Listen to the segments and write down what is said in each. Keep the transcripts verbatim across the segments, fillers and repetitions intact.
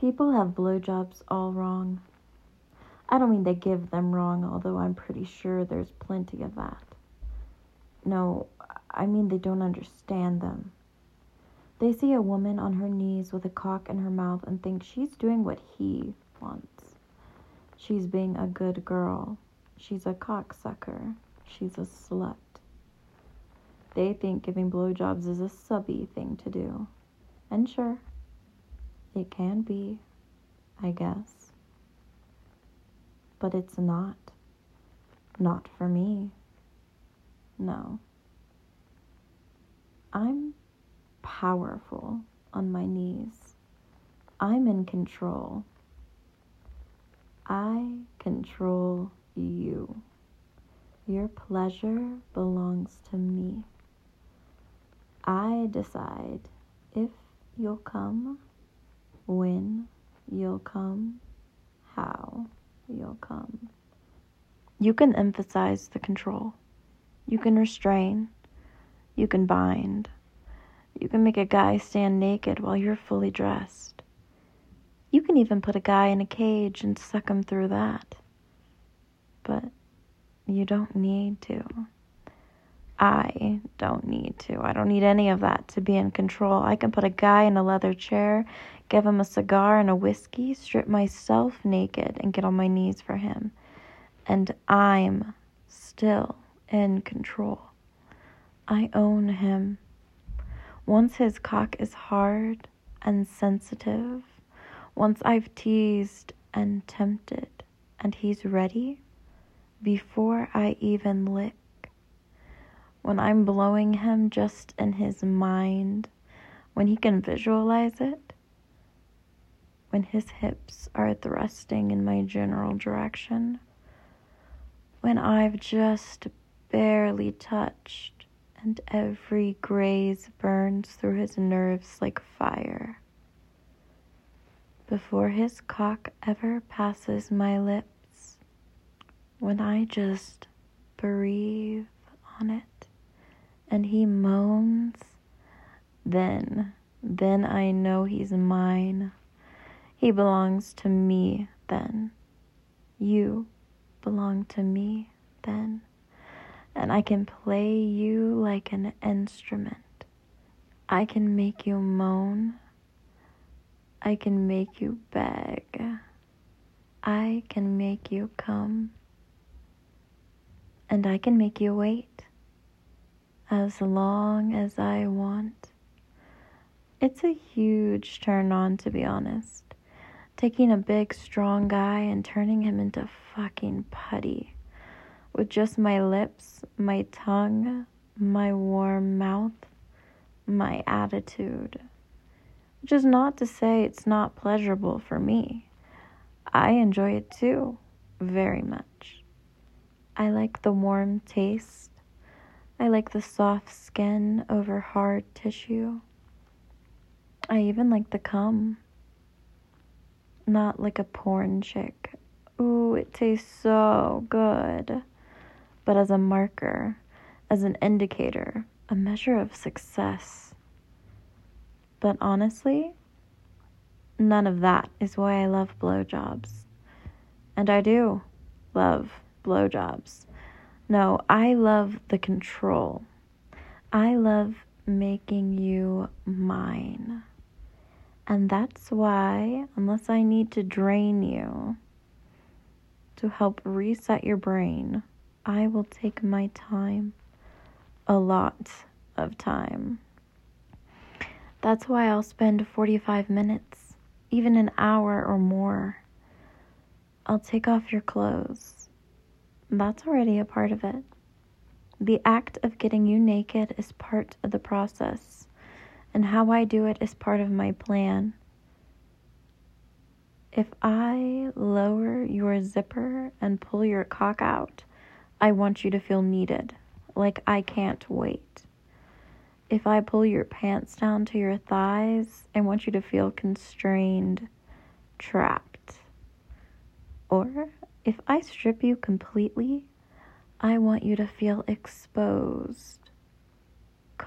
People have blowjobs all wrong. I don't mean they give them wrong, although I'm pretty sure there's plenty of that. No, I mean they don't understand them. They see a woman on her knees with a cock in her mouth and think she's doing what he wants. She's being a good girl. She's a cocksucker. She's a slut. They think giving blowjobs is a subby thing to do. And sure, it can be, I guess. But it's not. Not for me. No. I'm powerful on my knees. I'm in control. I control you. Your pleasure belongs to me. I decide if you'll come, when you'll come, how you'll come. You can emphasize the control. You can restrain. You can bind. You can make a guy stand naked while you're fully dressed. You can even put a guy in a cage and suck him through that. But you don't need to. I don't need to. I don't need any of that to be in control. I can put a guy in a leather chair, give him a cigar and a whiskey, strip myself naked, and get on my knees for him. And I'm still in control. I own him. Once his cock is hard and sensitive, once I've teased and tempted, and he's ready, before I even lick, when I'm blowing him just in his mind, when he can visualize it, when his hips are thrusting in my general direction, when I've just barely touched and every graze burns through his nerves like fire, before his cock ever passes my lips, when I just breathe on it and he moans, then, then I know he's mine. He belongs to me then. You belong to me then. And I can play you like an instrument. I can make you moan. I can make you beg. I can make you come. And I can make you wait as long as I want. It's a huge turn on, to be honest. Taking a big, strong guy and turning him into fucking putty. With just my lips, my tongue, my warm mouth, my attitude. Which is not to say it's not pleasurable for me. I enjoy it too, very much. I like the warm taste. I like the soft skin over hard tissue. I even like the cum. Not like a porn chick. Ooh, it tastes so good. But as a marker, as an indicator, a measure of success. But honestly, none of that is why I love blowjobs. And I do love blowjobs. No, I love the control. I love making you mine. And that's why, unless I need to drain you to help reset your brain, I will take my time, a lot of time. That's why I'll spend forty-five minutes, even an hour or more. I'll take off your clothes. That's already a part of it. The act of getting you naked is part of the process, and how I do it is part of my plan. If I lower your zipper and pull your cock out, I want you to feel needed, like I can't wait. If I pull your pants down to your thighs, I want you to feel constrained, trapped. Or if I strip you completely, I want you to feel exposed,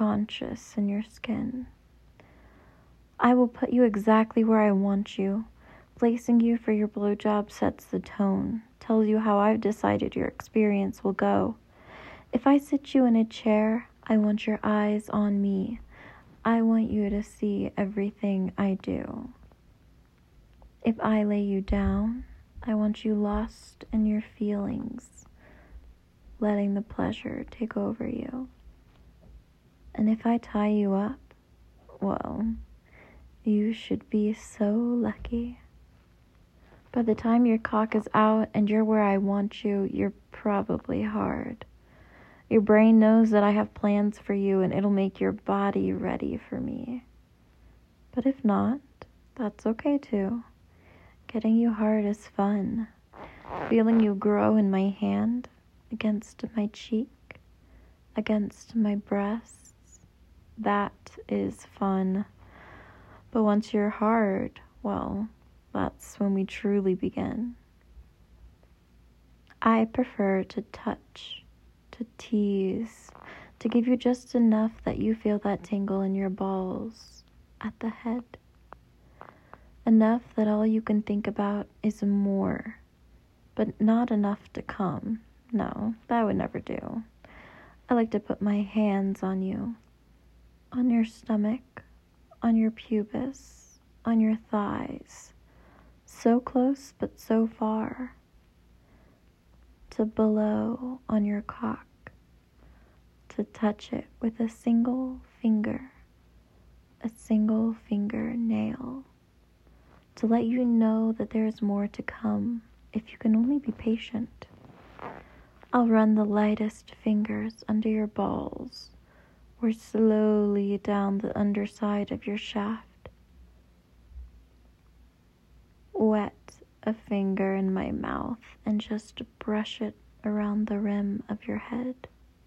conscious in your skin. I will put you exactly where I want you, Placing you for your blowjob sets the tone, tells you how I've decided your experience will go. If I sit you in a chair, I want your eyes on me. I want you to see everything I do. If I lay you down, I want you lost in your feelings, letting the pleasure take over you. And if I tie you up, well, you should be so lucky. By the time your cock is out and you're where I want you, you're probably hard. Your brain knows that I have plans for you and it'll make your body ready for me. But if not, that's okay too. Getting you hard is fun. Feeling you grow in my hand, against my cheek, against my breasts, that is fun. But once you're hard, well, that's when we truly begin. I prefer to touch, to tease, to give you just enough that you feel that tingle in your balls at the head. Enough that all you can think about is more, but not enough to come. No, that would never do. I like to put my hands on you, on your stomach, on your pubis, on your thighs, so close but so far, to below on your cock, to touch it with a single finger, a single finger nail, to let you know that there is more to come if you can only be patient. I'll run the lightest fingers under your balls or slowly down the underside of your shaft. Wet a finger in my mouth and just brush it around the rim of your head.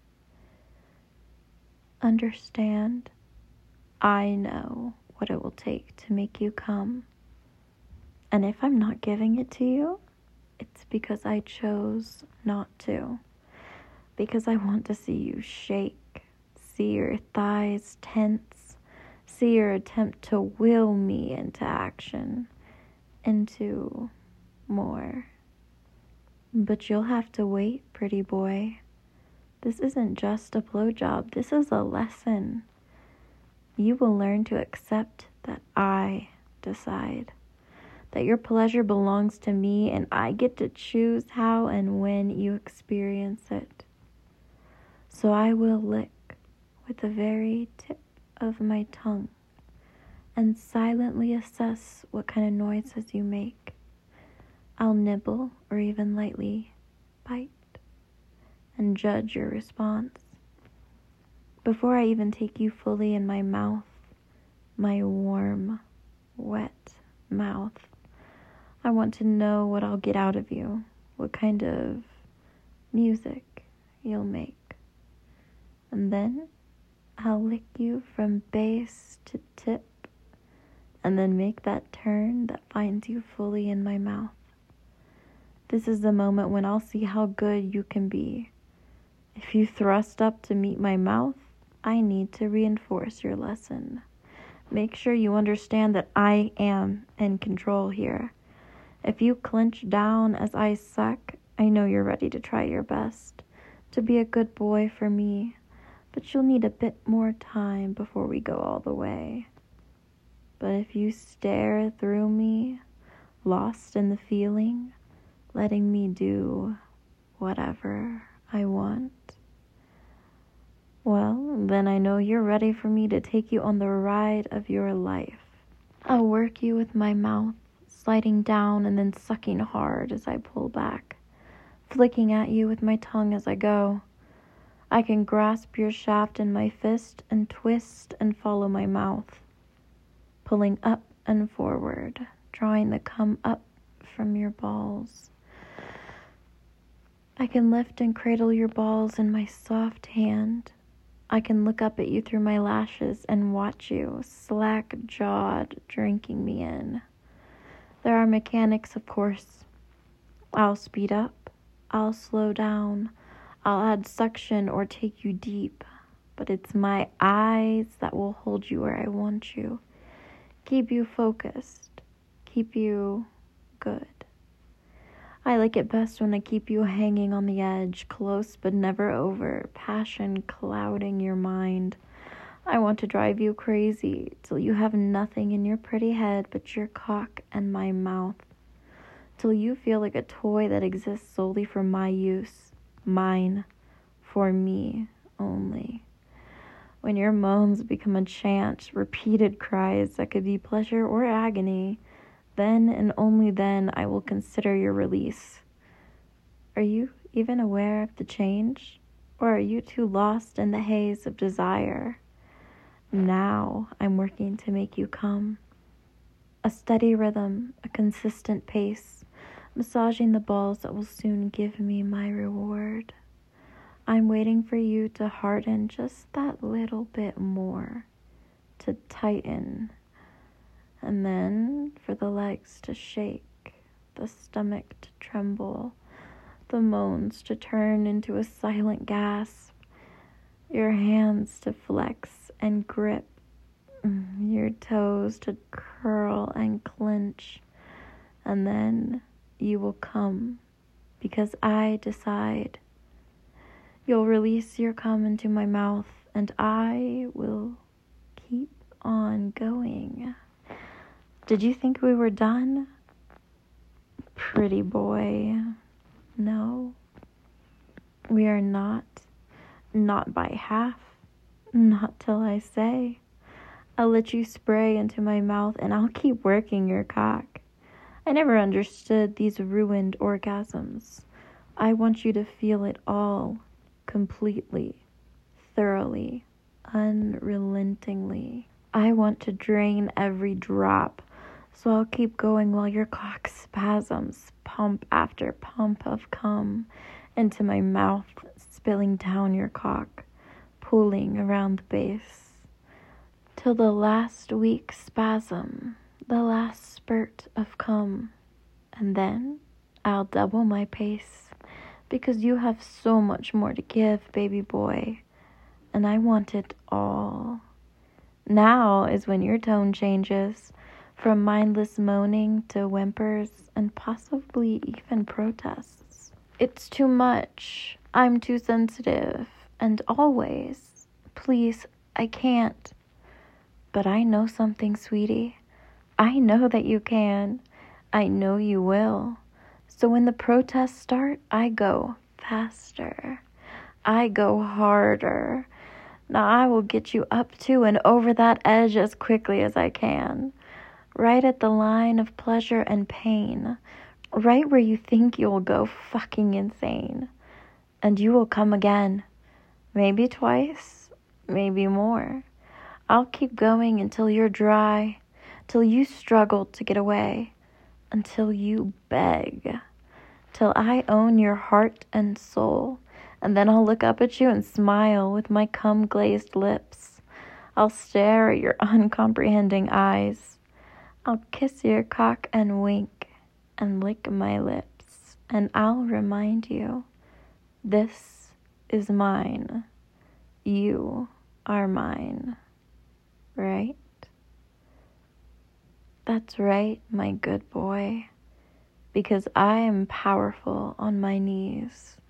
Understand, I know what it will take to make you come. And if I'm not giving it to you, it's because I chose not to. Because I want to see you shake, see your thighs tense, see your attempt to will me into action, into more. But you'll have to wait, pretty boy. This isn't just a blowjob, this is a lesson. You will learn to accept that I decide. That your pleasure belongs to me and I get to choose how and when you experience it. So I will lick with the very tip of my tongue and silently assess what kind of noises you make. I'll nibble or even lightly bite and judge your response. Before I even take you fully in my mouth, my warm, wet mouth, I want to know what I'll get out of you, what kind of music you'll make. And then I'll lick you from base to tip, and then make that turn that finds you fully in my mouth. This is the moment when I'll see how good you can be. If you thrust up to meet my mouth, I need to reinforce your lesson. Make sure you understand that I am in control here. If you clench down as I suck, I know you're ready to try your best, to be a good boy for me, but you'll need a bit more time before we go all the way. But if you stare through me, lost in the feeling, letting me do whatever I want, well, then I know you're ready for me to take you on the ride of your life. I'll work you with my mouth, sliding down and then sucking hard as I pull back, flicking at you with my tongue as I go. I can grasp your shaft in my fist and twist and follow my mouth, pulling up and forward, drawing the cum up from your balls. I can lift and cradle your balls in my soft hand. I can look up at you through my lashes and watch you, slack-jawed, drinking me in. There are mechanics, of course. I'll speed up, I'll slow down, I'll add suction or take you deep, but it's my eyes that will hold you where I want you, keep you focused, keep you good. I like it best when I keep you hanging on the edge, close but never over, passion clouding your mind. I want to drive you crazy till you have nothing in your pretty head but your cock and my mouth. Till you feel like a toy that exists solely for my use, mine, for me only. When your moans become a chant, repeated cries that could be pleasure or agony, then and only then I will consider your release. Are you even aware of the change? Or are you too lost in the haze of desire? Now I'm working to make you come. A steady rhythm, a consistent pace, massaging the balls that will soon give me my reward. I'm waiting for you to harden just that little bit more, to tighten, and then for the legs to shake, the stomach to tremble, the moans to turn into a silent gasp, your hands to flex and grip, your toes to curl and clench, and then you will come, because I decide. You'll release your cum into my mouth, and I will keep on going. Did you think we were done? Pretty boy. No, we are not. Not by half. Not till I say. I'll let you spray into my mouth, and I'll keep working your cock. I never understood these ruined orgasms. I want you to feel it all. Completely, thoroughly, unrelentingly. I want to drain every drop, so I'll keep going while your cock spasms, pump after pump of cum into my mouth, spilling down your cock, pooling around the base, till the last weak spasm, the last spurt of cum, and then I'll double my pace. Because you have so much more to give, baby boy, and I want it all. Now is when your tone changes, from mindless moaning to whimpers and possibly even protests. It's too much. I'm too sensitive, and always. Please, I can't. But I know something, sweetie. I know that you can. I know you will. So when the protests start, I go faster. I go harder. Now I will get you up to and over that edge as quickly as I can. Right at the line of pleasure and pain. Right where you think you'll go fucking insane. And you will come again. Maybe twice. Maybe more. I'll keep going until you're dry. Till you struggle to get away. Until you beg. Till I own your heart and soul, and then I'll look up at you and smile with my cum-glazed lips. I'll stare at your uncomprehending eyes. I'll kiss your cock and wink and lick my lips, and I'll remind you, this is mine. You are mine, right? That's right, my good boy. Because I am powerful on my knees.